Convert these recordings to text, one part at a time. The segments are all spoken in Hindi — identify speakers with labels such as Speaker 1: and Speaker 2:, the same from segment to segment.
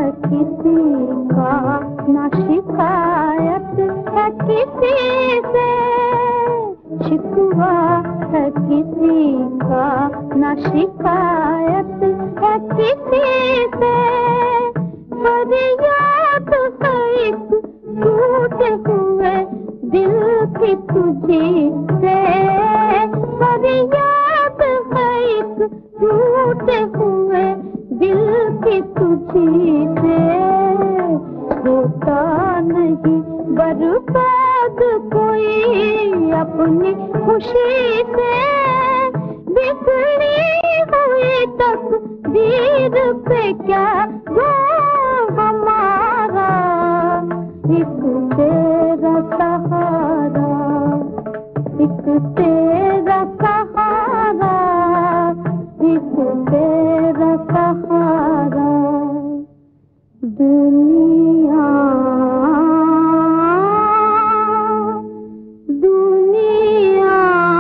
Speaker 1: किसी का ना शिकायत है किसी से, शिकवा है किसी का ना शिकायत है किसी से। फरियाद है एक टूटे हुए दिल की तुझी से, फरियाद है एक टूटे हुए दिल की तुझी से। होता नहीं बर्बाद कोई अपनी खुशी से, बिखरी हुई तकदीर पे क्या गम हमारा। एक तेरा सहारा, एक तेरा सहारा, एक तेरा सहारा। दुनिया दुनिया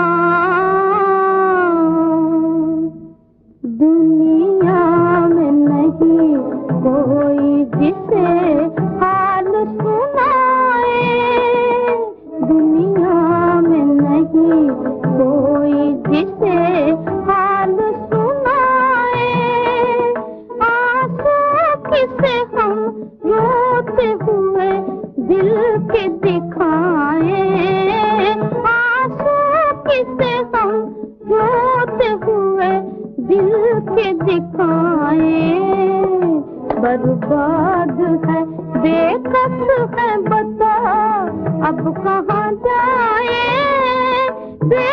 Speaker 1: दुनिया में नहीं कोई जिसे हाल सुनाए, दुनिया में नहीं कोई जिसे हाल सुनाए। आंसू किसे हम रोते हुए दिल के दिखाए, आंसू किसे हम रोते हुए दिल के दिखाए। बर्बाद है बेकस है बता अब कहाँ जाए।